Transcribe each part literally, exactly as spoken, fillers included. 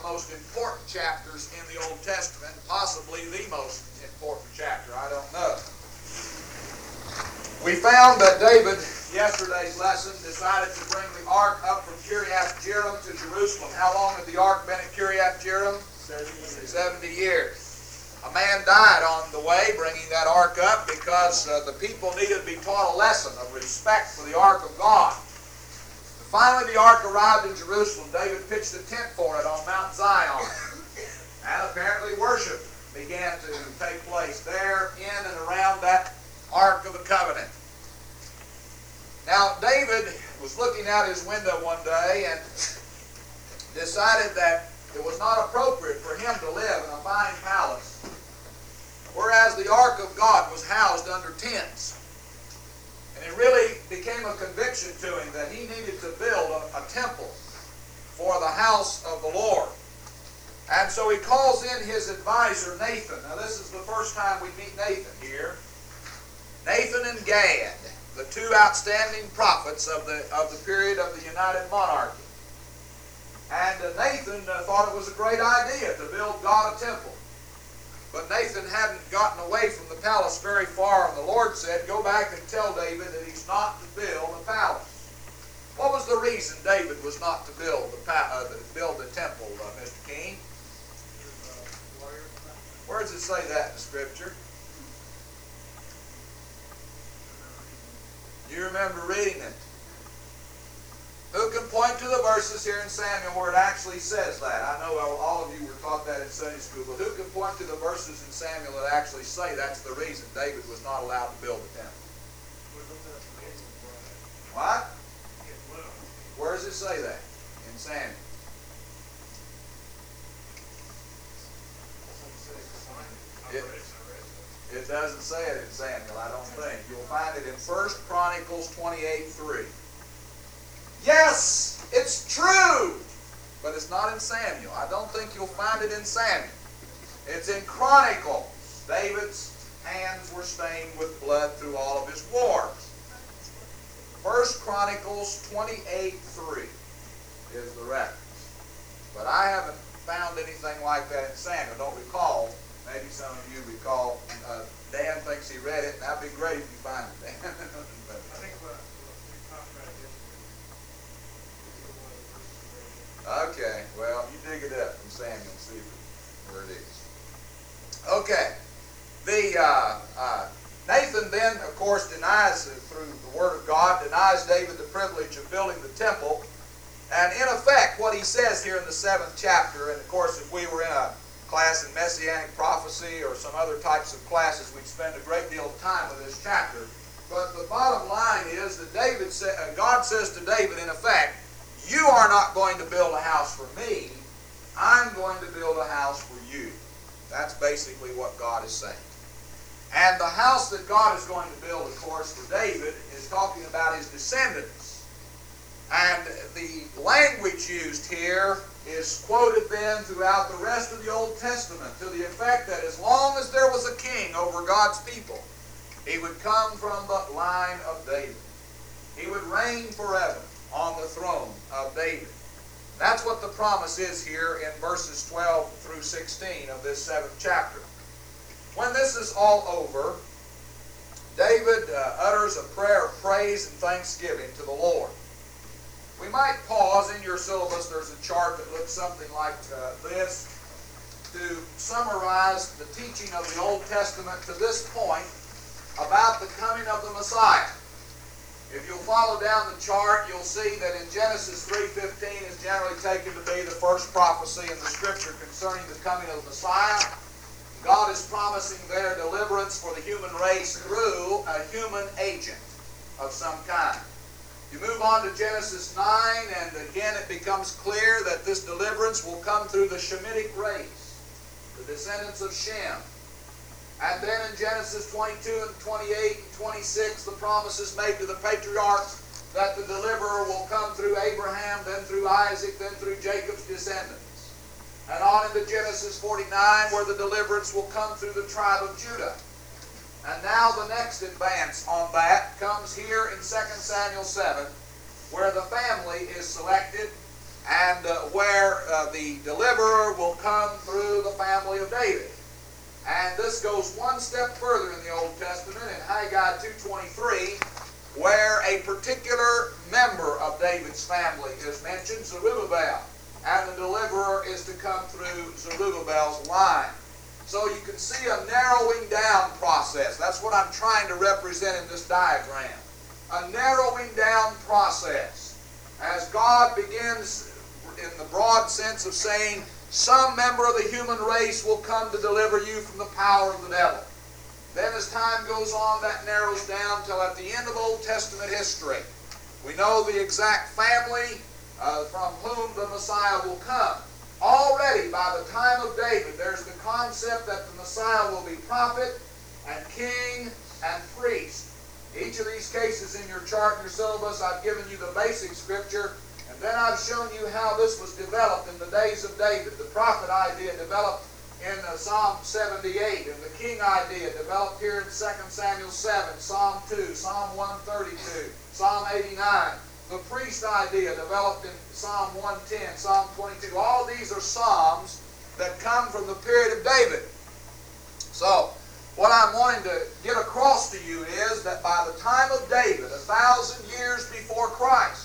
the most important chapters in the Old Testament, possibly the most important chapter, I don't know. We found that David, yesterday's lesson, decided to bring the ark up from Kiriath Jearim to Jerusalem. How long had the ark been at Kiriath Jearim? Seventy years. A man died on the way bringing that ark up because uh, the people needed to be taught a lesson of respect for the ark of God. Finally, the ark arrived in Jerusalem. David pitched a tent for it on Mount Zion. And apparently worship began to take place there in and around that Ark of the Covenant. Now, David was looking out his window one day and decided that it was not appropriate for him to live in a fine palace, whereas the Ark of God was housed under tents. And it really became a conviction to him that he needed to build a, a temple for the house of the Lord. And so he calls in his advisor, Nathan. Now this is the first time we meet Nathan here. Nathan and Gad, the two outstanding prophets of the, of the period of the United Monarchy. And uh, Nathan uh, thought it was a great idea to build God a temple. But Nathan hadn't gotten away from the palace very far, and the Lord said, go back and tell David that he's not to build a palace. What was the reason David was not to build the, uh, build the temple, uh, Mister King? Where does it say that in the Scripture? You remember reading it. Who can point to the verses here in Samuel where it actually says that? I know all of you were taught that in Sunday school, but who can point to the verses in Samuel that actually say that's the reason David was not allowed to build the temple? What? Where does it say that in Samuel? It, it doesn't say it in Samuel, I don't think. You'll find it in First Chronicles twenty-eight three. Yes, it's true, but it's not in Samuel. I don't think you'll find it in Samuel. It's in Chronicles. David's hands were stained with blood through all of his wars. First Chronicles twenty-eight three is the reference. But I haven't found anything like that in Samuel. Don't recall. Maybe some of you recall. Uh, Dan thinks he read it, and that'd be great if you find it, Dan. But, I think what we talked about yesterday. Okay, well, you dig it up from Samuel and see where it is. Okay, the uh, uh, Nathan then, of course, denies, uh, through the Word of God, denies David the privilege of building the temple. And in effect, what he says here in the seventh chapter, and of course, if we were in a class in Messianic prophecy or some other types of classes, we'd spend a great deal of time with this chapter. But the bottom line is that David sa- uh, God says to David, in effect, you are not going to build a house for me. I'm going to build a house for you. That's basically what God is saying. And the house that God is going to build, of course, for David is talking about his descendants. And the language used here is quoted then throughout the rest of the Old Testament to the effect that as long as there was a king over God's people, he would come from the line of David. He would reign forever on the throne of David. That's what the promise is here in verses twelve through sixteen of this seventh chapter. When this is all over, David uh, utters a prayer of praise and thanksgiving to the Lord. We might pause. In your syllabus, there's a chart that looks something like uh, this to summarize the teaching of the Old Testament to this point about the coming of the Messiah. If you'll follow down the chart, you'll see that in Genesis three fifteen is generally taken to be the first prophecy in the Scripture concerning the coming of the Messiah. God is promising there deliverance for the human race through a human agent of some kind. You move on to Genesis nine, and again it becomes clear that this deliverance will come through the Shemitic race, the descendants of Shem. And then in Genesis twenty-two and twenty-eight and twenty-six, the promise is made to the patriarchs that the deliverer will come through Abraham, then through Isaac, then through Jacob's descendants. And on into Genesis forty-nine, where the deliverance will come through the tribe of Judah. And now the next advance on that comes here in Second Samuel seven, where the family is selected and uh, where uh, the deliverer will come through the family of David. And this goes one step further in the Old Testament in Haggai two twenty-three, where a particular member of David's family is mentioned, Zerubbabel, and the deliverer is to come through Zerubbabel's line. So you can see a narrowing down process. That's what I'm trying to represent in this diagram. A narrowing down process. As God begins in the broad sense of saying, some member of the human race will come to deliver you from the power of the devil. Then as time goes on, that narrows down till at the end of Old Testament history, we know the exact family uh, from whom the Messiah will come. Already, by the time of David, there's the concept that the Messiah will be prophet and king and priest. Each of these cases in your chart and your syllabus, I've given you the basic scripture, and then I've shown you how this was developed in the days of David. The prophet idea developed in uh, Psalm seventy-eight, and the king idea developed here in Second Samuel seven, Psalm two, Psalm one thirty-two, Psalm eighty-nine. The priest idea developed in Psalm one ten, Psalm twenty-two. All these are psalms that come from the period of David. So, what I'm wanting to get across to you is that by the time of David, a thousand years before Christ,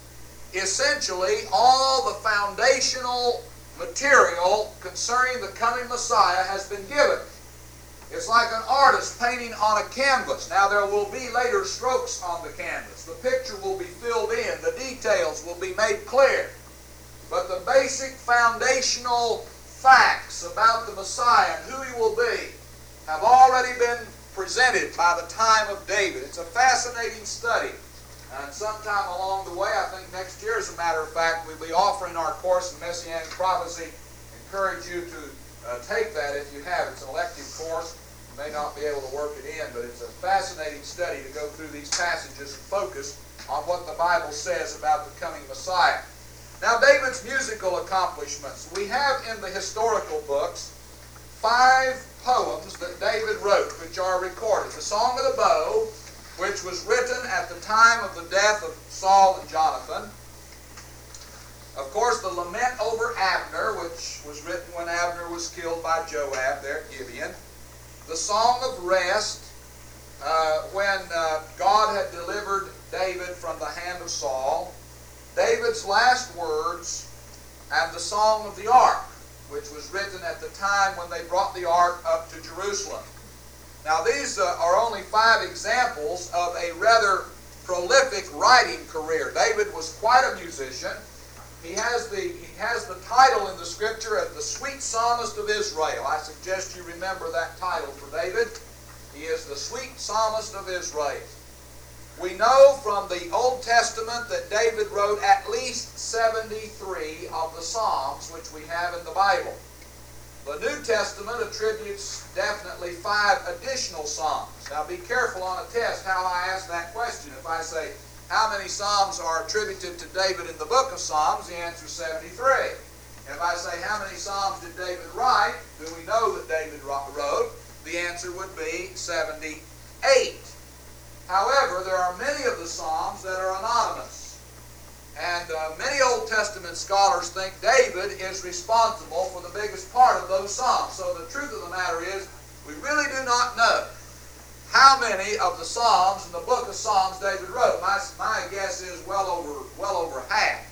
essentially all the foundational material concerning the coming Messiah has been given. It's like an artist painting on a canvas. Now there will be later strokes on the canvas. The picture will be filled in. The details will be made clear. But the basic foundational facts about the Messiah and who he will be have already been presented by the time of David. It's a fascinating study. And sometime along the way, I think next year, as a matter of fact, we'll be offering our course in Messianic Prophecy. Encourage you to uh, take that if you have. It's an elective course. You may not be able to work it in, but it's a fascinating study to go through these passages and focus on what the Bible says about the coming Messiah. Now, David's musical accomplishments. We have in the historical books five poems that David wrote, which are recorded. The Song of the Bow, which was written at the time of the death of Saul and Jonathan. Of course, the Lament over Abner, which was written when Abner was killed by Joab there at Gibeon. The Song of Rest, uh, when uh, God had delivered David from the hand of Saul. David's last words, and the Song of the Ark, which was written at the time when they brought the Ark up to Jerusalem. Now these uh, are only five examples of a rather prolific writing career. David was quite a musician. He has the, he has the title in the Scripture as the Sweet Psalmist of Israel. I suggest you remember that title for David. He is the Sweet Psalmist of Israel. We know from the Old Testament that David wrote at least seventy-three of the Psalms which we have in the Bible. The New Testament attributes definitely five additional Psalms. Now be careful on a test how I ask that question. If I say, how many Psalms are attributed to David in the book of Psalms? The answer is seventy-three. If I say, how many Psalms did David write? Do we know that David wrote? The answer would be seventy-eight. However, there are many of the Psalms that are anonymous. And uh, many Old Testament scholars think David is responsible for the biggest part of those Psalms. So the truth of the matter is, we really do not know how many of the Psalms in the book of Psalms David wrote. My, my guess is well over, well over half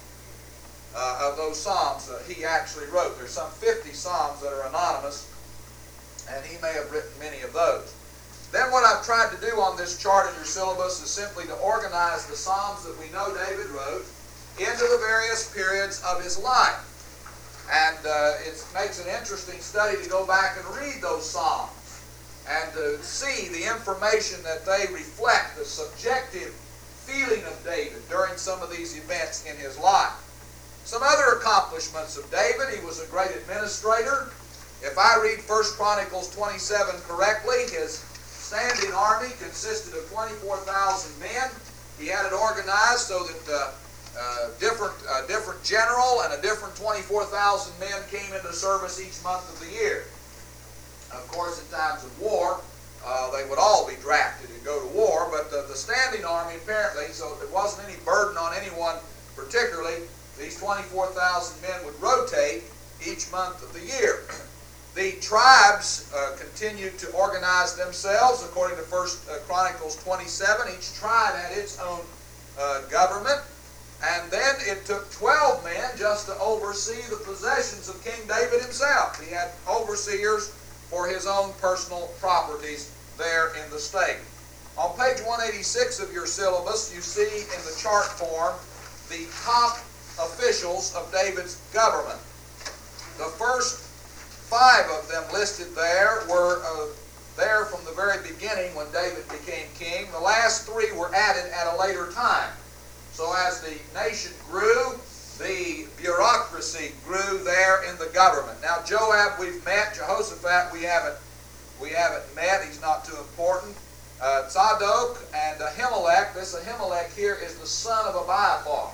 uh, of those Psalms uh, he actually wrote. There's some fifty Psalms that are anonymous, and he may have written many of those. Then what I've tried to do on this chart in your syllabus is simply to organize the Psalms that we know David wrote into the various periods of his life. And uh, it makes an interesting study to go back and read those Psalms and to see the information that they reflect, the subjective feeling of David during some of these events in his life. Some other accomplishments of David: he was a great administrator. If I read First Chronicles twenty-seven correctly, his standing army consisted of twenty-four thousand men. He had it organized so that uh, uh, different, uh, different general and a different twenty-four thousand men came into service each month of the year. Of course, in times of war, uh, they would all be drafted to go to war, but uh, the standing army apparently, so there wasn't any burden on anyone particularly, the These twenty-four thousand men would rotate each month of the year. The tribes uh, continued to organize themselves according to First Chronicles twenty-seven. Each tribe had its own uh, government. And then it took twelve men just to oversee the possessions of King David himself. He had overseers for his own personal properties there in the state. On page one eighty-six of your syllabus, you see in the chart form the top officials of David's government. The first five of them listed there were uh, there from the very beginning when David became king. The last three were added at a later time. So as the nation grew, the bureaucracy grew there in the government. Now Joab we've met, Jehoshaphat we haven't we haven't met. He's not too important. Uh, Zadok and Ahimelech. This Ahimelech here is the son of Abiathar.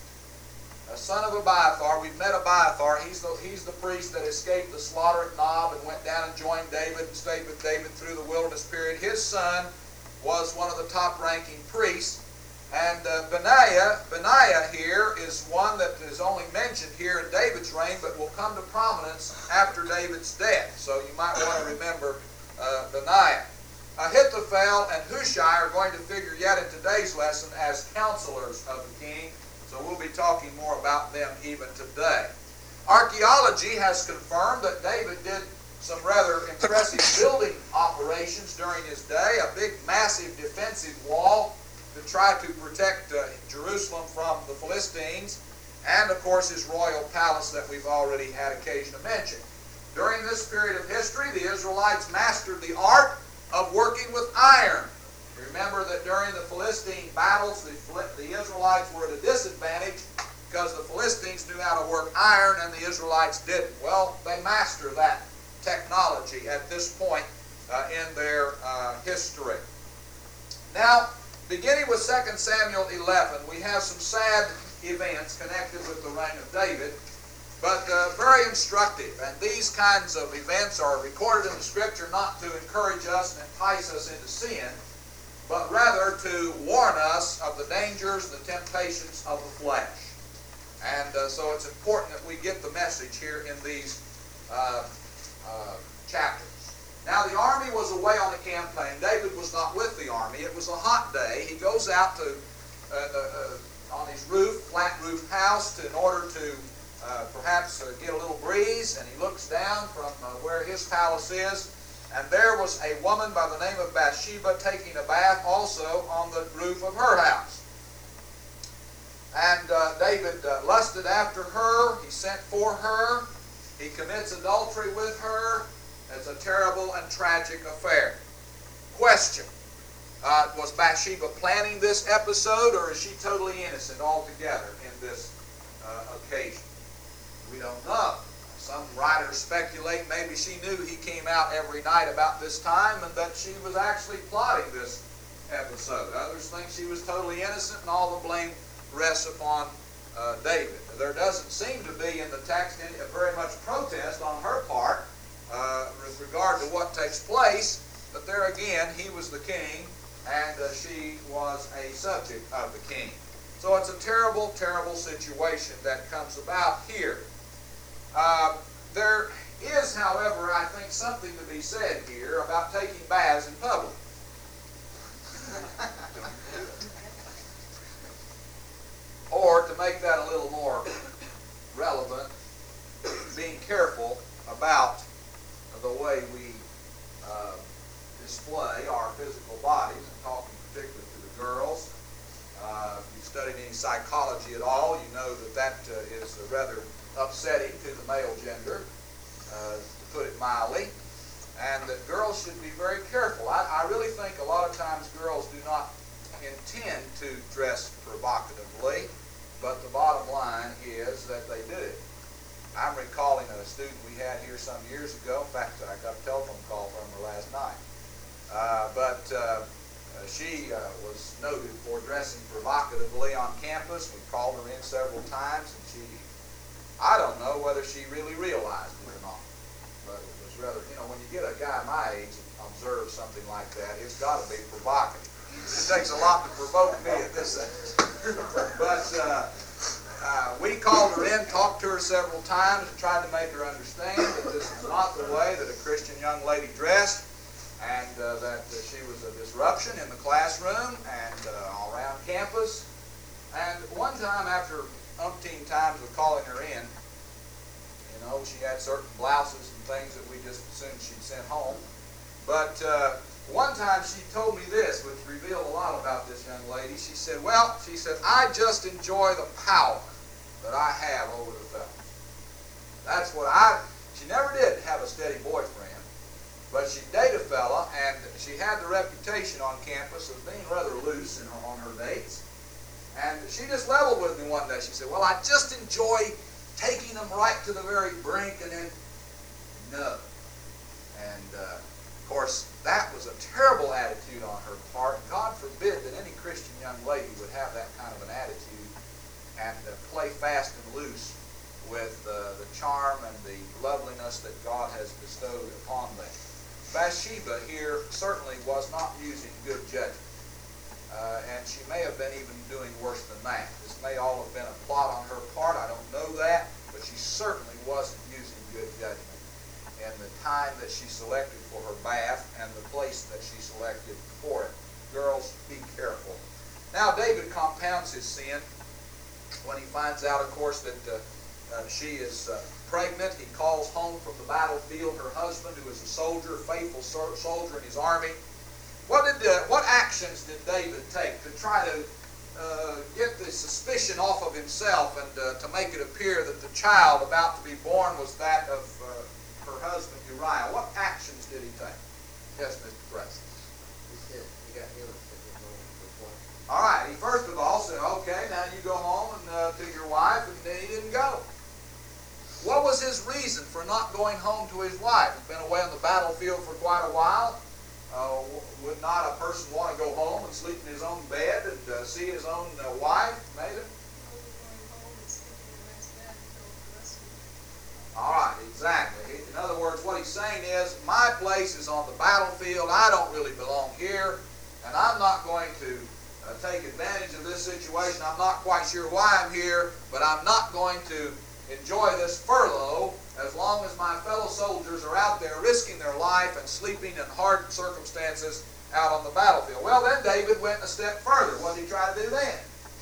A son of Abiathar. We've met Abiathar. He's the, he's the priest that escaped the slaughter at Nob and went down and joined David and stayed with David through the wilderness period. His son was one of the top-ranking priests. And uh, Benaiah, Benaiah here is one that is only mentioned here in David's reign, but will come to prominence after David's death. So you might want to remember uh, Benaiah. Ahithophel and Hushai are going to figure yet in today's lesson as counselors of the king. So we'll be talking more about them even today. Archaeology has confirmed that David did some rather impressive building operations during his day. A big, massive defensive wall to try to protect uh, Jerusalem from the Philistines, and of course his royal palace that we've already had occasion to mention. During this period of history, the Israelites mastered the art of working with iron. Remember that during the Philistine battles, the, the Israelites were at a disadvantage because the Philistines knew how to work iron and the Israelites didn't. Well, they master that technology at this point uh, in their uh, history. Now, beginning with Second Samuel eleven, we have some sad events connected with the reign of David, but uh, very instructive. And these kinds of events are recorded in the Scripture not to encourage us and entice us into sin, but rather to warn us of the dangers, the temptations of the flesh. And uh, so it's important that we get the message here in these uh, uh, chapters. Now the army was away on a campaign. David was not with the army. It was a hot day. He goes out to uh, the, uh, on his roof, flat roof house, to, in order to uh, perhaps uh, get a little breeze, and he looks down from uh, where his palace is, and there was a woman by the name of Bathsheba taking a bath also on the roof of her house. And uh, David uh, lusted after her. He sent for her. He commits adultery with her. It's a terrible and tragic affair. Question. Uh, was Bathsheba planning this episode, or is she totally innocent altogether in this uh, occasion? We don't know. Some writers speculate maybe she knew he came out every night about this time and that she was actually plotting this episode. Others think she was totally innocent and all the blame rests upon uh, David. There doesn't seem to be in the text any, very much protest on her part uh, with regard to what takes place, but there again, he was the king and uh, she was a subject of the king. So it's a terrible, terrible situation that comes about here. Uh, there is, however, I think something to be said here about taking baths in public. Or, to make that a little more relevant, being careful about the way we uh, display our physical bodies, and talking particularly to the girls. Uh, if you've studied any psychology at all, you know that that uh, is rather upsetting to the male gender, uh, to put it mildly, and that girls should be very careful. I, I really think a lot of times girls do not intend to dress provocatively, but the bottom line is that they do. I'm recalling a student we had here some years ago. In fact, I got a telephone call from her last night. Uh, but uh, she uh, was noted for dressing provocatively on campus. We called her in several times, and she, I don't know whether she really realized it or not. But it was rather, you know, when you get a guy my age and observe something like that, it's got to be provocative. It takes a lot to provoke me at this age. But uh, uh, we called her in, talked to her several times, and tried to make her understand that this is not the way that a Christian young lady dressed, and uh, that, that she was a disruption in the classroom and uh, all around campus. And one time, after umpteen times of calling her in, you know, she had certain blouses and things that we just assumed she'd sent home. But uh, one time she told me this, which revealed a lot about this young lady. She said, well, she said, I just enjoy the power that I have over the fellows. That's what I, she never did have a steady boyfriend, but she dated a fella, and she had the reputation on campus of being rather loose in her, on her dates. And she just leveled with me one day. She said, well, I just enjoy taking them right to the very brink and then no. And uh, of course, that was a terrible attitude on her part. God forbid that any Christian young lady would have that kind of an attitude and uh, play fast and loose with uh, the charm and the loveliness that God has bestowed upon them. Bathsheba here certainly was not using good judgment. Uh, and she may have been even doing worse than that. This may all have been a plot on her part. I don't know that. But she certainly wasn't using good judgment in the time that she selected for her bath and the place that she selected for it. Girls, be careful. Now, David compounds his sin when he finds out, of course, that uh, uh, she is uh, pregnant. He calls home from the battlefield her husband, who is a soldier, faithful soldier in his army. What did uh, what actions did David take to try to uh, get the suspicion off of himself and uh, to make it appear that the child about to be born was that of uh, her husband Uriah? What actions did he take? Yes, Mister Preston. He said he got him to take him home before. All right. He first of all said, "Okay, now you go home and uh, to your wife," and then he didn't go. What was his reason for not going home to his wife? He'd been away on the battlefield for quite a while. Uh, would not a person want to go home and sleep in his own bed and uh, see his own uh, wife, Nathan? All right, exactly. In other words, what he's saying is, my place is on the battlefield. I don't really belong here, and I'm not going to uh, take advantage of this situation. I'm not quite sure why I'm here, but I'm not going to enjoy this furlough as long as my fellow soldiers are out there risking their life and sleeping in hard circumstances out on the battlefield. Well, then David went a step further. What did he try to do then?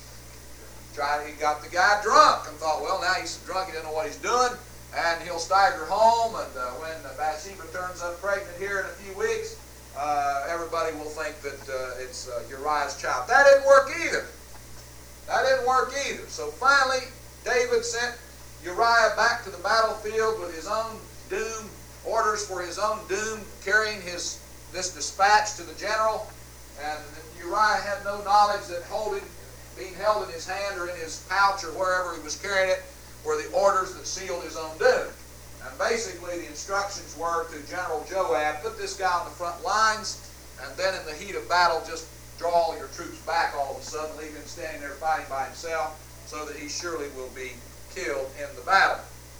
He, tried, he got the guy drunk and thought, well, now he's drunk, he doesn't know what he's doing, and he'll stagger home, and uh, when Bathsheba turns up pregnant here in a few weeks, uh, everybody will think that uh, it's uh, Uriah's child. That didn't work either. That didn't work either. So finally, David sent Uriah back to the battlefield with his own doom, orders for his own doom, carrying his this dispatch to the general. And Uriah had no knowledge that holding, being held in his hand or in his pouch or wherever he was carrying it were the orders that sealed his own doom. And basically the instructions were to General Joab, put this guy on the front lines, and then in the heat of battle just draw all your troops back all of a sudden, leave him standing there fighting by himself, so that he surely will be killed in the battle.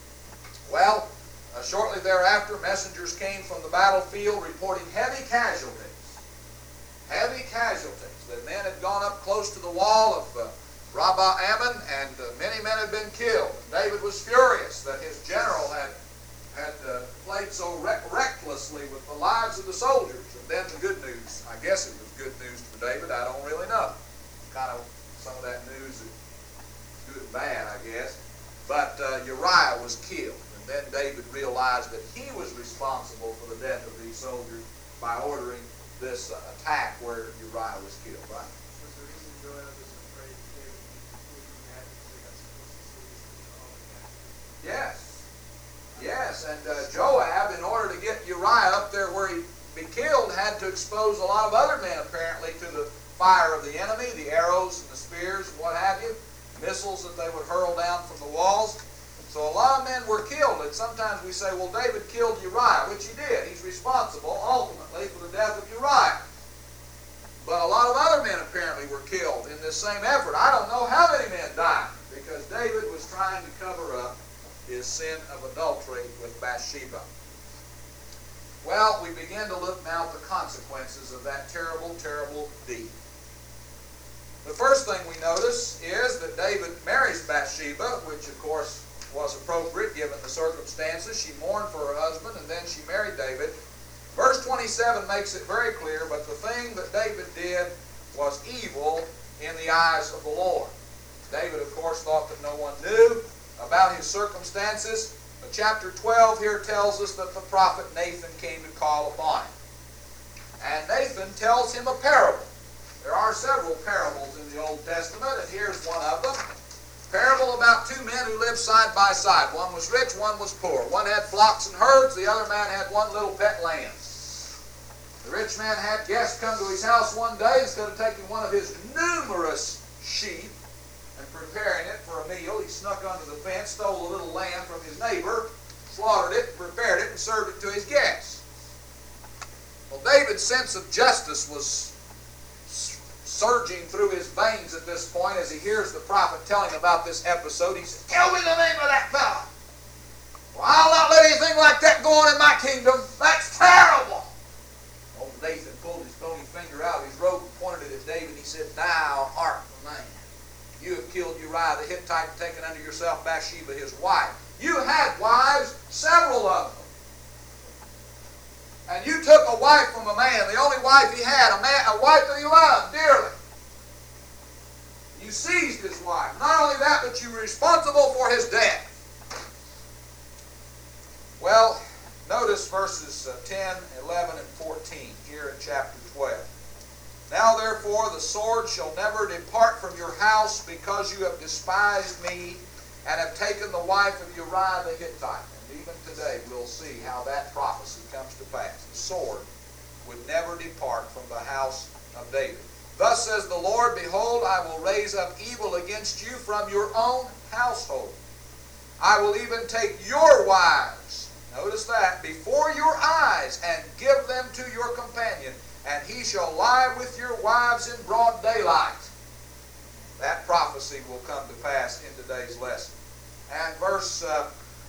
Well, uh, shortly thereafter, messengers came from the battlefield reporting heavy casualties. Heavy casualties. The men had gone up close to the wall of uh, Rabbah Ammon, and uh, many men had been killed. David was furious that his general had, had uh, played so rec recklessly with the lives of the soldiers. And then the good news. I guess it was good news for David. I don't really know. Kind of some of that news is good and bad, I guess. But uh, Uriah was killed, and then David realized that he was responsible for the death of these soldiers by ordering this uh, attack where Uriah was killed, right? Was the reason Joab was afraid David would be mad because they got supposed to see this all the time? Yes. Yes, and uh, Joab, in order to get Uriah up there where he'd be killed, had to expose a lot of other men, apparently, to the fire of the enemy, the arrows and the spears and what have you. Missiles that they would hurl down from the walls. So a lot of men were killed, and sometimes we say, well, David killed Uriah, which he did. He's responsible, ultimately, for the death of Uriah. But a lot of other men apparently were killed in this same effort. I don't know how many men died, because David was trying to cover up his sin of adultery with Bathsheba. Well, we begin to look now at the consequences of that terrible, terrible deed. The first thing we notice is that David marries Bathsheba, which of course was appropriate given the circumstances. She mourned for her husband and then she married David. Verse twenty-seven makes it very clear, but the thing that David did was evil in the eyes of the Lord. David, of course, thought that no one knew about his circumstances. But chapter twelve here tells us that the prophet Nathan came to call upon him. And Nathan tells him a parable. There are several parables in the Old Testament, and here's one of them. Parable about two men who lived side by side. One was rich, one was poor. One had flocks and herds, the other man had one little pet lamb. The rich man had guests come to his house one day. Instead of taking one of his numerous sheep and preparing it for a meal, he snuck under the fence, stole a little lamb from his neighbor, slaughtered it, prepared it, and served it to his guests. Well, David's sense of justice was surging through his veins at this point as he hears the prophet telling about this episode. He says, "Tell me the name of that fellow. Well, I'll not let anything like that go on in my kingdom. That's terrible." Old Nathan pulled his bony finger out of his robe and pointed it at David. He said, "Thou art the man. You have killed Uriah the Hittite and taken unto yourself Bathsheba his wife. You had wives, several of them. And you took a wife from a man, the only wife he had, a, man, a wife that he loved dearly. You seized his wife. Not only that, but you were responsible for his death." Well, notice verses ten, eleven, and fourteen here in chapter twelve. "Now therefore the sword shall never depart from your house, because you have despised me and have taken the wife of Uriah the Hittite." And even today we'll see how that prophecy comes to pass. The sword would never depart from the house of David. "Thus says the Lord, Behold, I will raise up evil against you from your own household. I will even take your wives," notice that, "before your eyes, and give them to your companion, and he shall lie with your wives in broad daylight." That prophecy will come to pass in today's lesson. And verse, uh,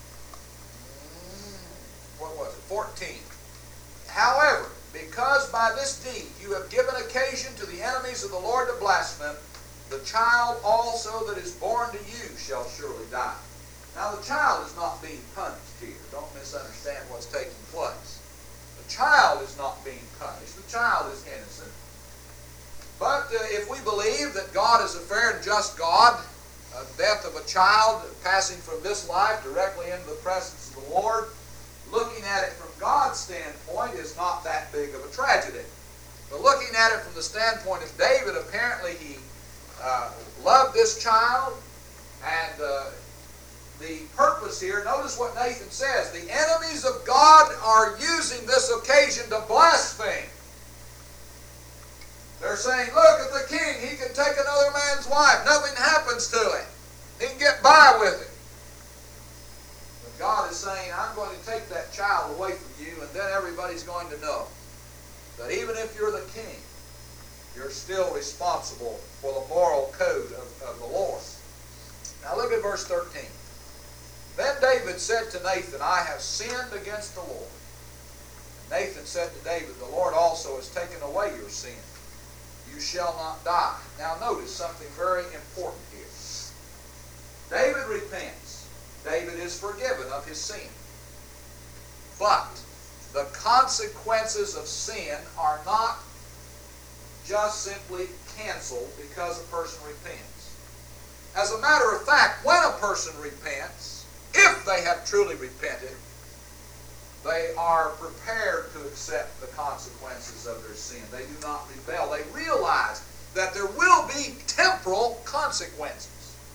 what was it, fourteen. "However, because by this deed you have given occasion to the enemies of the Lord to blaspheme, the child also that is born to you shall surely die." Now the child is not being punished here. Don't misunderstand what's taking place. The child is not being punished. The child is innocent. But uh, if we believe that God is a fair and just God, a death of a child passing from this life directly into the presence of the Lord, looking at it from God's standpoint is not that big of a tragedy. But looking at it from the standpoint of David, apparently he uh, loved this child, and uh, the purpose here, notice what Nathan says, the enemies of God are using this occasion to blaspheme. They're saying, look at the king, he can take another man's wife, nothing happens to him. He can get by with it. But God is saying, I'm going to take that child away from you, and then everybody's going to know that even if you're the king, you're still responsible for the moral code of, of the Lord. Now look at verse thirteen. "Then David said to Nathan, I have sinned against the Lord. And Nathan said to David, The Lord also has taken away your sin. You shall not die." Now notice something very important here. David repents. David is forgiven of his sin. But the consequences of sin are not just simply canceled because a person repents. As a matter of fact, when a person repents, if they have truly repented, they are prepared to accept the consequences of their sin. They do not rebel. They realize that there will be temporal consequences.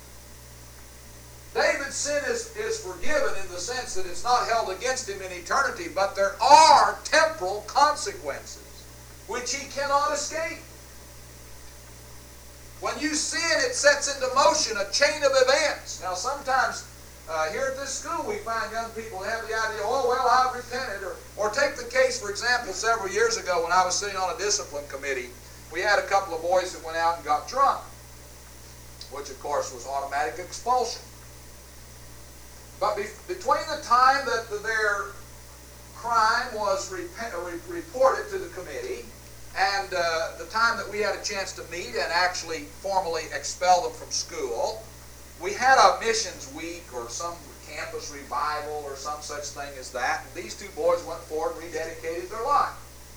David's sin is, is forgiven in the sense that it's not held against him in eternity, but there are temporal consequences which he cannot escape. When you sin, it sets into motion a chain of events. Now sometimes uh, here at this school we find young people have the idea, oh well, I've repented. Or, or take the case, for example, several years ago when I was sitting on a discipline committee, we had a couple of boys that went out and got drunk, which of course was automatic expulsion. But be between the time that the, their crime was re reported to the committee and uh, the time that we had a chance to meet and actually formally expel them from school, we had a missions week or some campus revival or some such thing as that. And these two boys went forward and rededicated their life.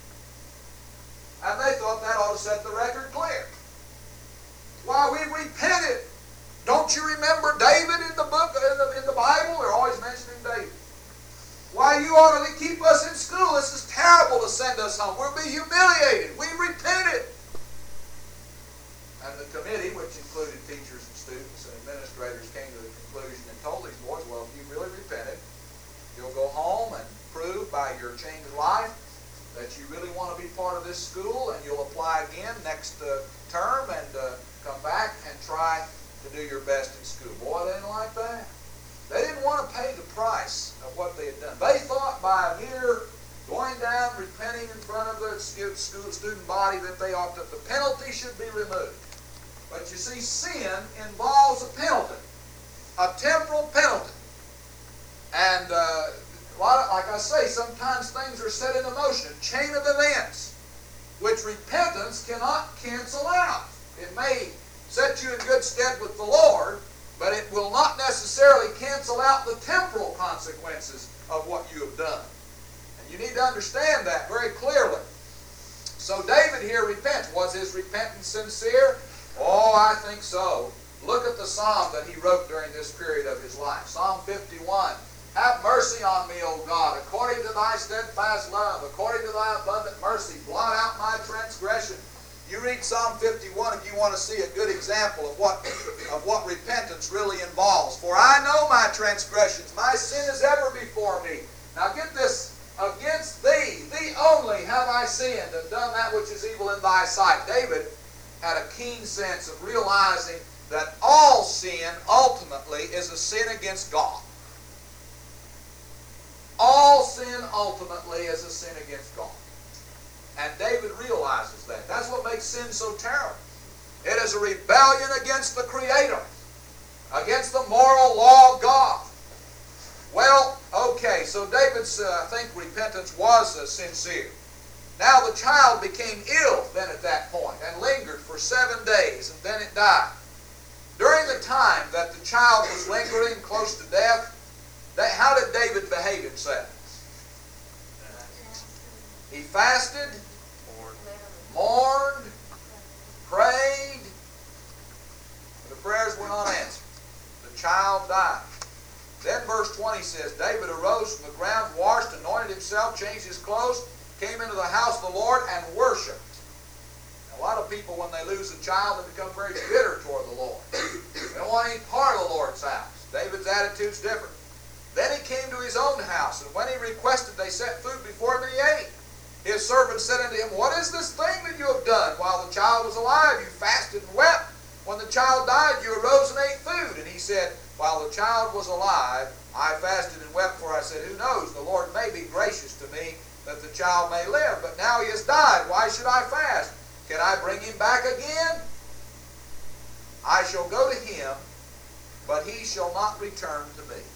And they thought that ought to set the record clear. Why, we repented. Don't you remember David in the book, in the, in the Bible? They're always mentioning David. Why, you ought to keep us in school. This is terrible to send us home. We'll be humiliated. We repented. And the committee, which included teachers and students and administrators, came to the conclusion and told these boys, well, if you really repented, you'll go home and prove by your changed life that you really want to be part of this school, and you'll apply again next uh, term and uh, come back and try to do your best in school. Boy, they didn't like that. They didn't want to pay the price of what they had done. They thought by a mere going down, repenting in front of the school student body that they ought to, the penalty should be removed. But you see, sin involves a penalty, a temporal penalty. And uh, a lot of, like I say, sometimes things are set in motion, a chain of events, which repentance cannot cancel out. It may set you in good stead with the Lord, but it will not necessarily cancel out the temporal consequences of what you have done. And you need to understand that very clearly. So David here repents. Was his repentance sincere? Oh, I think so. Look at the psalm that he wrote during this period of his life. Psalm fifty-one. Have mercy on me, O God, according to thy steadfast love, according to thy abundant mercy, blot out my transgression. You read Psalm fifty-one if you want to see a good example of what, of what repentance really involves. For I know my transgressions, my sin is ever before me. Now get this, against thee, thee only have I sinned and done that which is evil in thy sight. David had a keen sense of realizing that all sin ultimately is a sin against God. All sin ultimately is a sin against God. And David realizes that. That's what makes sin so terrible. It is a rebellion against the Creator, against the moral law of God. Well, okay, so David's, uh, I think, repentance was uh, sincere. Now the child became ill then at that point and lingered for seven days, and then it died. During the time that the child was lingering close to death, that, how did David behave himself? He fasted, mourned, prayed. The prayers were not answered. The child died. Then verse twenty says, David arose from the ground, washed, anointed himself, changed his clothes, came into the house of the Lord, and worshipped. A lot of people, when they lose a child, they become very bitter toward the Lord. They don't want any part of the Lord's house. David's attitude's different. Then he came to his own house, and when he requested, they set food before him, and he ate. His servant said unto him, What is this thing that you have done? While the child was alive, you fasted and wept. When the child died, you arose and ate food. And he said, While the child was alive, I fasted and wept, for I said, Who knows? The Lord may be gracious to me, that the child may live. But now he has died. Why should I fast? Can I bring him back again? I shall go to him, but he shall not return to me.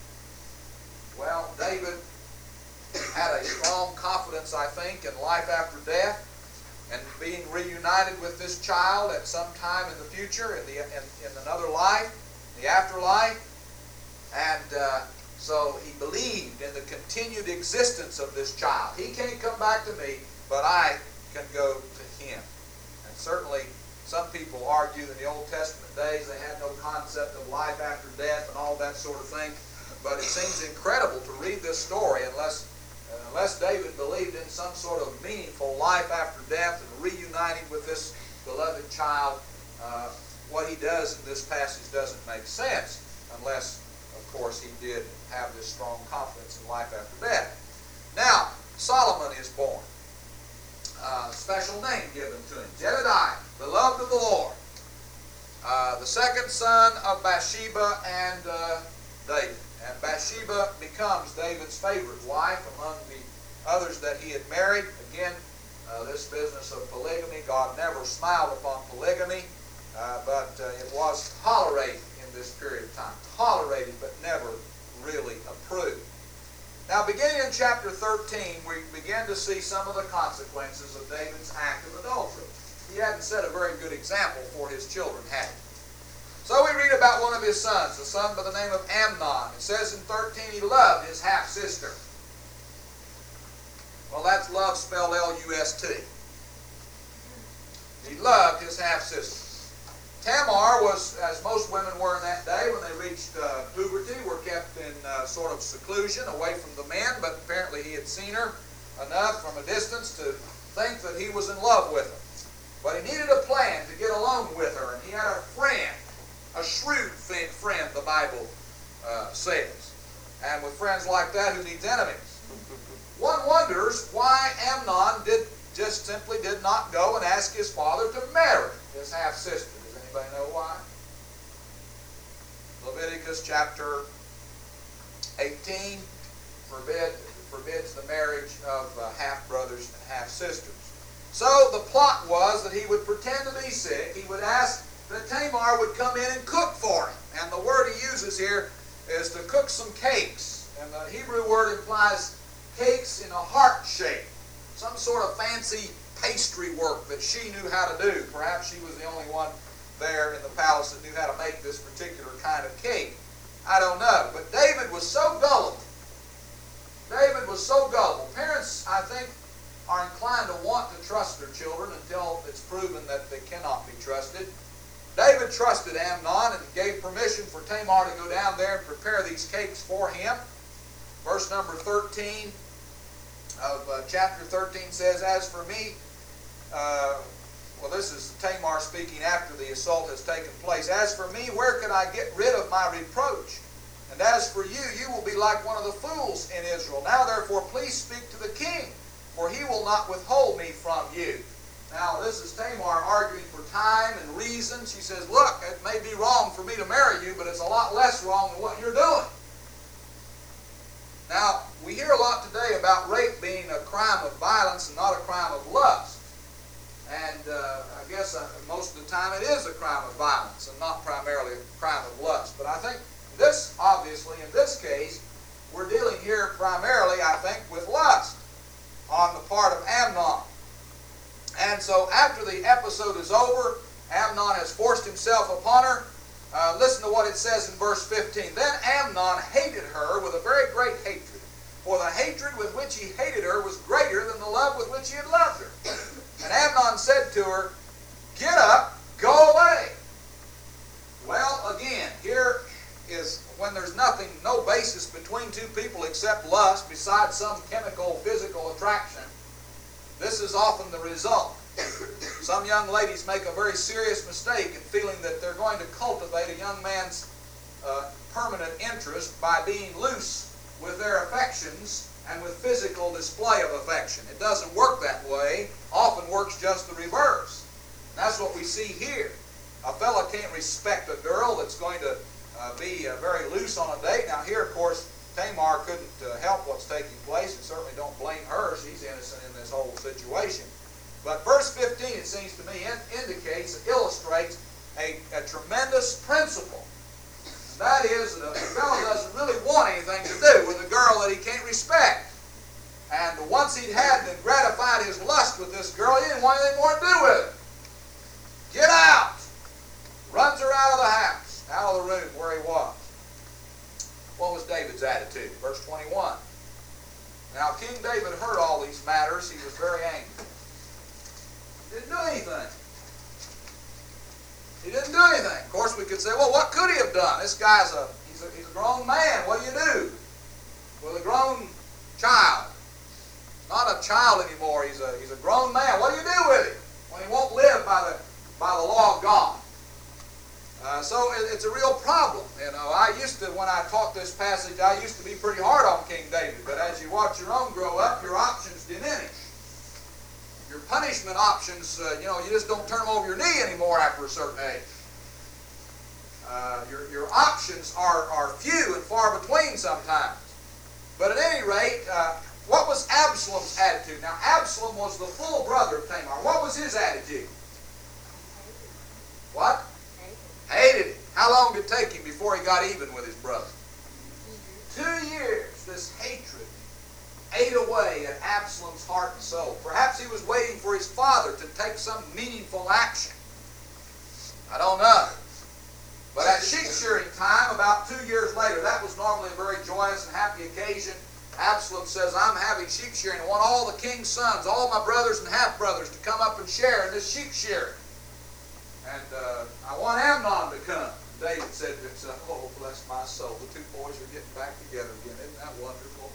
Well, David had a strong confidence, I think, in life after death and being reunited with this child at some time in the future, in, the, in, in another life, the afterlife. And uh, so he believed in the continued existence of this child. He can't come back to me, but I can go to him. And certainly some people argued in the Old Testament days they had no concept of life after death and all that sort of thing. But it seems incredible to read this story unless, uh, unless David believed in some sort of meaningful life after death and reuniting with this beloved child. Uh, what he does in this passage doesn't make sense unless, of course, he did have this strong confidence in life after death. Now, Solomon is born. Uh, special name given to him, Jedediah, beloved of the Lord. Uh, the second son of Bathsheba and uh, David. And Bathsheba becomes David's favorite wife among the others that he had married. Again, uh, this business of polygamy, God never smiled upon polygamy, uh, but uh, it was tolerated in this period of time. Tolerated, but never really approved. Now, beginning in chapter thirteen, we begin to see some of the consequences of David's act of adultery. He hadn't set a very good example for his children, had he? So we read about one of his sons, a son by the name of Amnon. It says in thirteen, he loved his half-sister. Well, that's love spelled L U S T. He loved his half-sister. Tamar was, as most women were in that day, when they reached uh, puberty, were kept in uh, sort of seclusion, away from the men, but apparently he had seen her enough from a distance to think that he was in love with her. But he needed a plan to get along with her, and he had a friend, a shrewd friend, the Bible uh, says. And with friends like that, who needs enemies? One wonders why Amnon did just simply did not go and ask his father to marry his half-sister. Does anybody know why? Leviticus chapter eighteen forbid, forbids the marriage of uh, half-brothers and half-sisters. So the plot was that he would pretend to be sick. He would ask that Tamar would come in and cook for him. And the word he uses here is to cook some cakes. And the Hebrew word implies cakes in a heart shape. Some sort of fancy pastry work that she knew how to do. Perhaps she was the only one there in the palace that knew how to make this particular kind of cake. I don't know. But David was so gullible. David was so gullible. Parents, I think, are inclined to want to trust their children until it's proven that they cannot be trusted. David trusted Amnon and gave permission for Tamar to go down there and prepare these cakes for him. Verse number thirteen of uh, chapter thirteen says, As for me, uh, well, this is Tamar speaking after the assault has taken place. As for me, where could I get rid of my reproach? And as for you, you will be like one of the fools in Israel. Now therefore, please speak to the king, for he will not withhold me from you. Now, this is Tamar arguing for time and reason. She says, look, it may be wrong for me to marry you, but it's a lot less wrong than what you're doing. Now, we hear a lot today about rape being a crime of violence and not a crime of lust. And uh, I guess uh, most of the time it is a crime of violence and not primarily a crime of lust. But I think this, obviously, in this case, we're dealing here primarily, I think, with lust on the part of Amnon. And so after the episode is over, Amnon has forced himself upon her. Uh, listen to what it says in verse fifteen. Then Amnon hated her with a very great hatred. For the hatred with which he hated her was greater than the love with which he had loved her. And Amnon said to her, Get up, go away. Well, again, here is when there's nothing, no basis between two people except lust, besides some chemical, physical attraction. This is often the result. Some young ladies make a very serious mistake in feeling that they're going to cultivate a young man's uh, permanent interest by being loose with their affections and with physical display of affection. It doesn't work that way. Often works just the reverse. And that's what we see here. A fella can't respect a girl that's going to uh, be uh, very loose on a date. Now here, of course, Tamar couldn't uh, help what's taking place, and certainly don't blame her. She's innocent in this whole situation. But verse fifteen, it seems to me, in, indicates, it illustrates a, a tremendous principle. And that is that a fellow doesn't really want anything to do with a girl that he can't respect. And once he'd had and gratified his lust with this girl, he didn't want anything more to do with it. Get out! Runs her out of the house, out of the room where he was. What was David's attitude? Verse twenty-one. Now King David heard all these matters. He was very angry. He didn't do anything. He didn't do anything. Of course, we could say, well, what could he have done? This guy's a he's a, he's a grown man. What do you do with a grown child? Not a child anymore. He's a he's a grown man. What do you do with him when he won't live by the by the law of God? Uh, so it, it's a real problem. You know, I used to, when I taught this passage, I used to be pretty hard on King David. But as you watch your own grow up, your options diminish. Your punishment options, uh, you know, you just don't turn them over your knee anymore after a certain age. Uh, your, your options are, are few and far between sometimes. But at any rate, uh, what was Absalom's attitude? Now, Absalom was the full brother of Tamar. What was his attitude? What? Hated him. How long did it take him before he got even with his brother? Two years, this hatred. Absalom's heart and soul. Perhaps he was waiting for his father to take some meaningful action. I don't know. But at sheep shearing time, about two years later, that was normally a very joyous and happy occasion. Absalom says, I'm having sheep shearing. I want all the king's sons, all my brothers and half-brothers to come up and share in this sheep shearing. And uh, I want Amnon to come. David said to himself, oh, bless my soul. The two boys are getting back together again. Isn't that wonderful?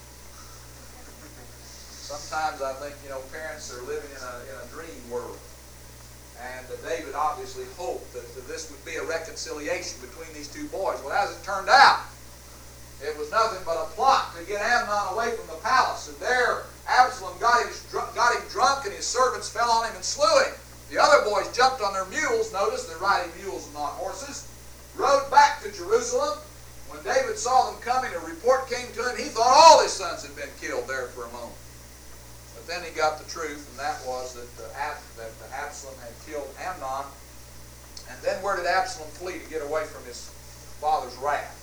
Sometimes I think, you know, parents are living in a, in a dream world. And uh, David obviously hoped that, that this would be a reconciliation between these two boys. Well, as it turned out, it was nothing but a plot to get Amnon away from the palace. And there, Absalom got him, got him drunk, and his servants fell on him and slew him. The other boys jumped on their mules. Notice they're riding mules and not horses. Rode back to Jerusalem. When David saw them coming, a report came to him. He thought all his sons had been killed there for a moment. But then he got the truth, and that was that, uh, Ab- that uh, Absalom had killed Amnon. And then where did Absalom flee to get away from his father's wrath?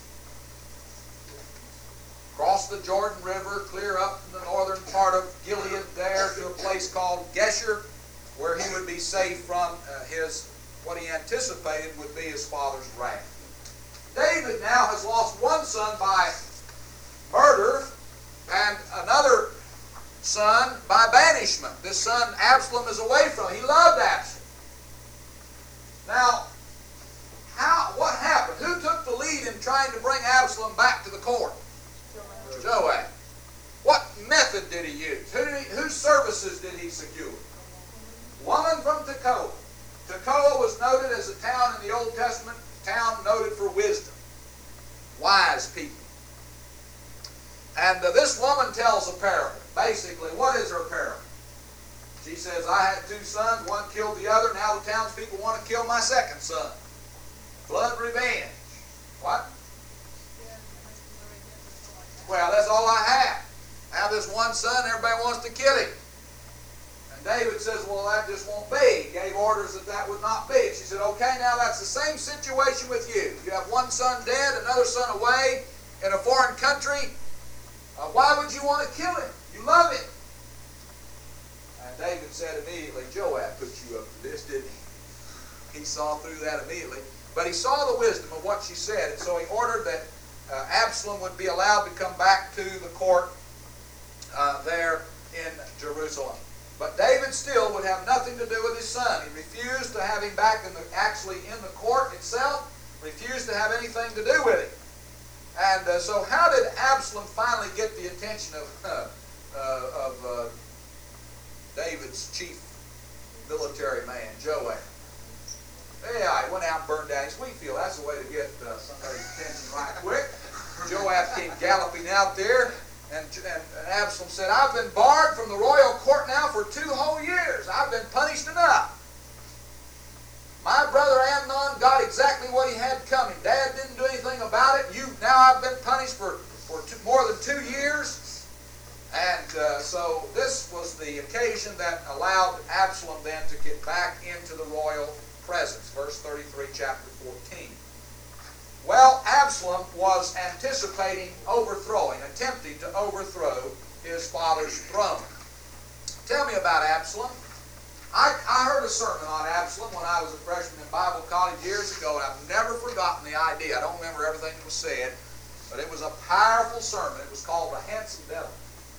Cross the Jordan River, clear up in the northern part of Gilead there to a place called Geshur, where he would be safe from uh, his, what he anticipated would be his father's wrath. David now has lost one son by murder and another son by banishment. This son Absalom is away from him. He loved Absalom. Now, how, what happened? Who took the lead in trying to bring Absalom back to the court? Joab. What method did he use? Who did he, whose services did he secure? Woman from Tekoa. Tekoa was noted as a town in the Old Testament, town noted for wisdom. Wise people. And uh, this woman tells a parable. Basically, what is her parable? She says, I had two sons, one killed the other, now the townspeople want to kill my second son. Blood revenge. What? Well, that's all I have. I have this one son, everybody wants to kill him. And David says, well, that just won't be. He gave orders that that would not be. She said, okay, now that's the same situation with you. You have one son dead, another son away in a foreign country. Uh, why would you want to kill him? You love him. And David said immediately, Joab put you up to this, didn't he? He saw through that immediately. But he saw the wisdom of what she said, and so he ordered that uh, Absalom would be allowed to come back to the court uh, there in Jerusalem. But David still would have nothing to do with his son. He refused to have him back in the, actually in the court itself, refused to have anything to do with him. And uh, so how did Absalom finally get the attention of, uh, uh, of uh, David's chief military man, Joab? Yeah, he went out and burned down his wheat field. That's the way to get uh, somebody's attention right quick. Joab came galloping out there, and, and, and Absalom said, I've been barred from the royal court now for two whole years. I've been punished enough. My brother Amnon got exactly what he had coming. Dad didn't do anything about it. You now I've been punished for, for two, more than two years. And uh, so this was the occasion that allowed Absalom then to get back into the royal presence. Verse thirty-three, chapter fourteen. Well, Absalom was anticipating overthrowing, attempting to overthrow his father's throne. Tell me about Absalom. I, I heard a sermon on Absalom when I was a freshman in Bible college years ago, and I've never forgotten the idea. I don't remember everything that was said, but it was a powerful sermon. It was called The Handsome Devil.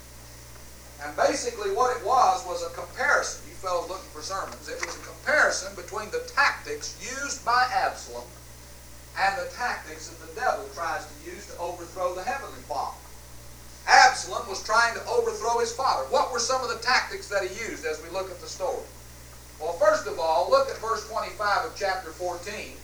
And basically what it was was a comparison. You fellows looking for sermons. It was a comparison between the tactics used by Absalom and the tactics that the devil tries to use to overthrow the heavenly Father. Absalom was trying to overthrow his father. What were some of the tactics that he used as we look at the story? Well, first of all, look at verse twenty-five of chapter fourteen.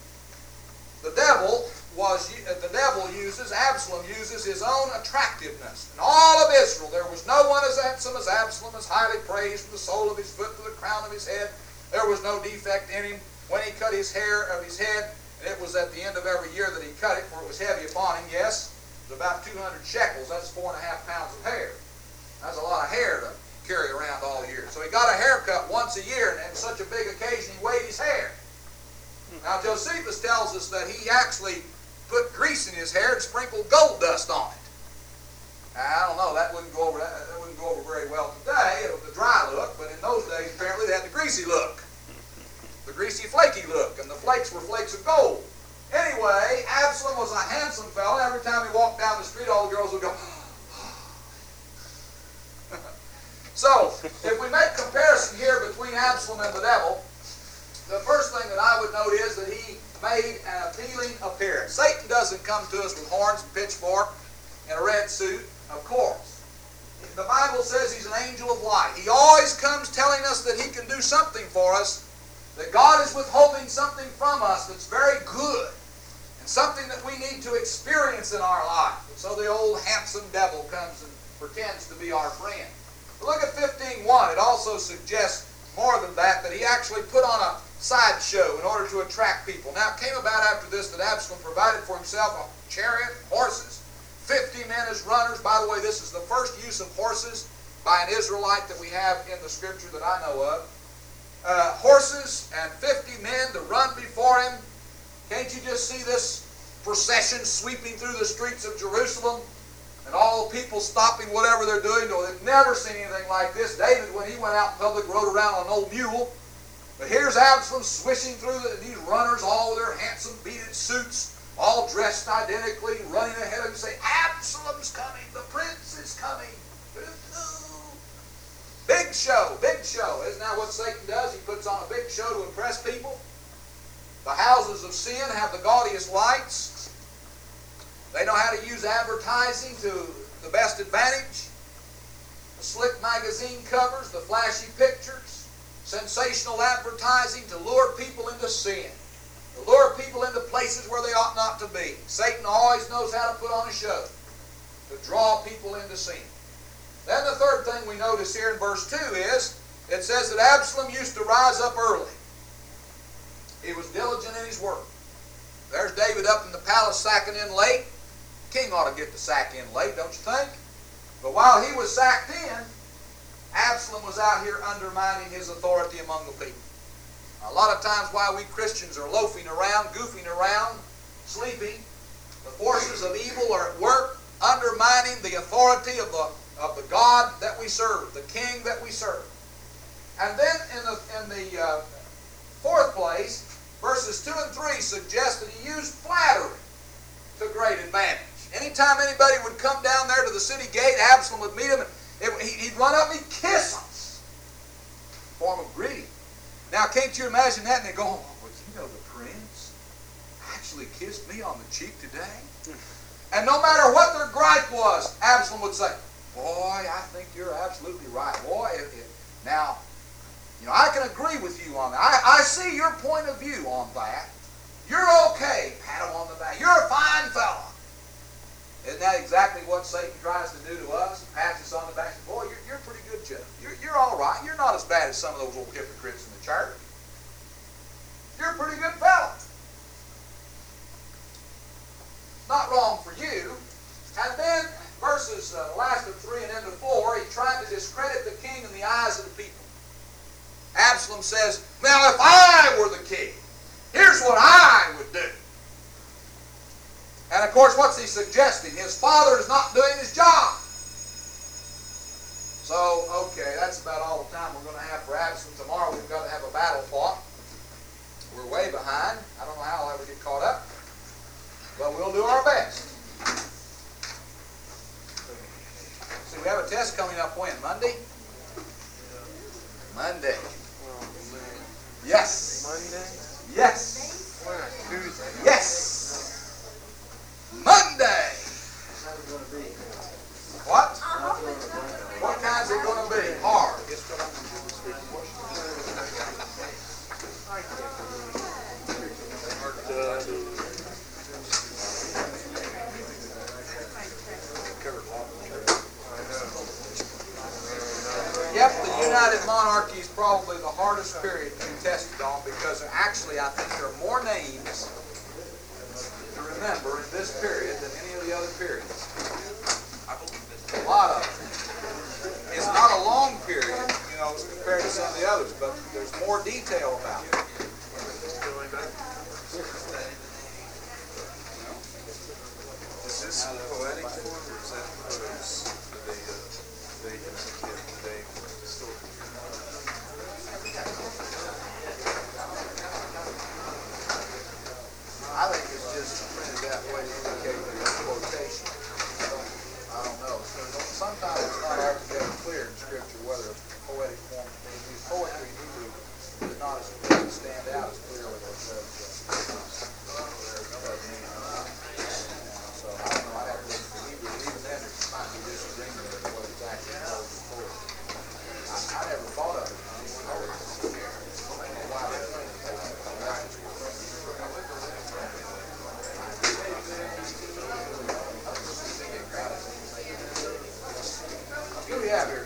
The devil was the devil uses, Absalom uses his own attractiveness. In all of Israel, there was no one as handsome as Absalom, as highly praised from the sole of his foot to the crown of his head. There was no defect in him. When he cut his hair of his head, and it was at the end of every year that he cut it, for it was heavy upon him, yes, it was about two hundred shekels. That's four and a half pounds of hair. That's a lot of hair to carry around all year. So he got a haircut once a year, and on such a big occasion, he weighed his hair. Now, Josephus tells us that he actually put grease in his hair and sprinkled gold dust on it. I don't know, that wouldn't go over that, that wouldn't go over very well today. It was the dry look, but in those days apparently they had the greasy look. The greasy flaky look, and the flakes were flakes of gold. Anyway, Absalom was a handsome fellow. Every time he walked down the street, all the girls would go, So, if we make comparison here between Absalom and the devil, the first thing that I would note is that he made an appealing appearance. Satan doesn't come to us with horns and pitchfork and a red suit, of course. The Bible says he's an angel of light. He always comes telling us that he can do something for us, that God is withholding something from us that's very good, and something that we need to experience in our life. And so the old handsome devil comes and pretends to be our friend. But look at fifteen one. It also suggests more than that, that he actually put on a sideshow in order to attract people. Now it came about after this that Absalom provided for himself a chariot, horses, fifty men as runners. By the way, this is the first use of horses by an Israelite that we have in the scripture that I know of. Uh, horses and fifty men to run before him. Can't you just see this procession sweeping through the streets of Jerusalem? And all the people stopping whatever they're doing. They've never seen anything like this. David, when he went out in public, rode around on an old mule. But here's Absalom swishing through the, these runners, all with their handsome beaded suits, all dressed identically, running ahead of him, saying, Absalom's coming, the prince is coming. Big show, big show. Isn't that what Satan does? He puts on a big show to impress people. The houses of sin have the gaudiest lights. They know how to use advertising to the best advantage. The slick magazine covers, the flashy pictures, sensational advertising to lure people into sin, to lure people into places where they ought not to be. Satan always knows how to put on a show to draw people into sin. Then the third thing we notice here in verse two is, it says that Absalom used to rise up early. He was diligent in his work. There's David up in the palace sacking in late. King ought to get the sack in late, don't you think? But while he was sacked in, Absalom was out here undermining his authority among the people. A lot of times while we Christians are loafing around, goofing around, sleeping, the forces of evil are at work undermining the authority of the, of the God that we serve, the King that we serve. And then in the, in the uh, fourth place, verses two and three suggest that he used flattery to great advantage. Anytime anybody would come down there to the city gate, Absalom would meet him, and it, he'd run up and he'd kiss them. Form of greeting. Now, can't you imagine that? And they go, oh, well, you know, the prince actually kissed me on the cheek today. And no matter what their gripe was, Absalom would say, boy, I think you're absolutely right. Boy, it, it, now, you know, I can agree with you on that. I, I see your point of view on that. You're okay. Pat him on the back. You're a fine fella. Isn't that exactly what Satan tries to do to us? He pats us on the back and says, boy, you're, you're a pretty good Joe. You're, you're all right. You're not as bad as some of those old hypocrites in the church. You're a pretty good fella. Not wrong for you. And then, verses, uh, last of three and into four, he tried to discredit the king in the eyes of the people. Absalom says, now if I were the king, here's what I would do. And of course, what's he suggesting? His father is not doing his job. So, okay, that's about all the time we're going to have for Absalom. Tomorrow we've got to have a battle fought. We're way behind. I don't know how I'll ever get caught up. But we'll do our best. See, we have a test coming up when? Monday? Monday. Yes. Monday? Yes. Why not Tuesday? Yes. Monday. What? What kind is it going to be? Hard. Yep, the United Monarchy is probably the hardest period to be tested on because there actually, I think, there are more names to remember in this period than any of the other periods. A lot of them. It's not a long period, you know, compared to some of the others, but there's more detail about it. Is this poetic form, or is that prose that they, uh, they can get today still? I think it's just printed that way to indicate that it's quotation. I don't, I don't know. So sometimes it's not altogether clear in Scripture whether poetic form is used. Poetry in Hebrew does not stand out as clearly as does uh, does mean. So I don't know. I have to look at the Hebrew. Even then, it might be disagreement with what it's actually called for. I, I never thought of it. I don't know why they're printed that way. That's just what printed. Who do we have here?